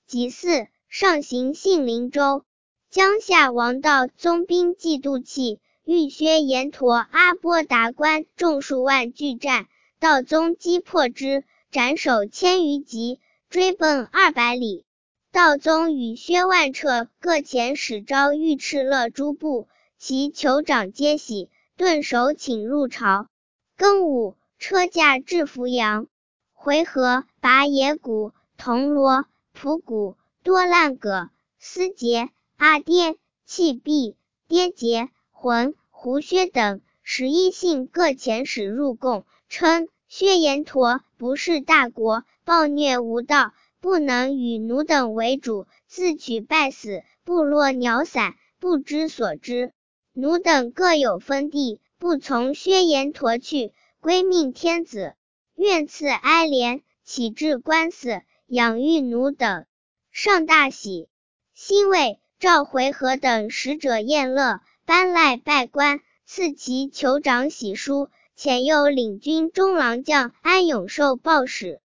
己巳，上行信陵州。江夏王道宗兵既渡气，欲薛延陀阿波达关众数万拒战，道宗击破之，斩首1000余级，追奔200里。道宗与薛万彻各遣使招御敕勒诸部，其酋长皆喜，顿首请入朝。庚午，车驾至扶阳。回纥、拔野谷、铜锣、蒲谷、多烂葛、思节、阿爹、弃毕、跌节、浑、胡薛等11姓各遣使入贡，称薛延陀不是大国，暴虐无道，不能与奴等为主，自取败死，部落鸟散，不知所知。奴等各有分地，不从薛延陀去，归命天子，愿赐哀怜，启至官司，养育奴等。上大喜，辛未，召回纥等使者宴乐，颁赖拜官，赐其酋长玺书，遣右领军中郎将安永寿报使。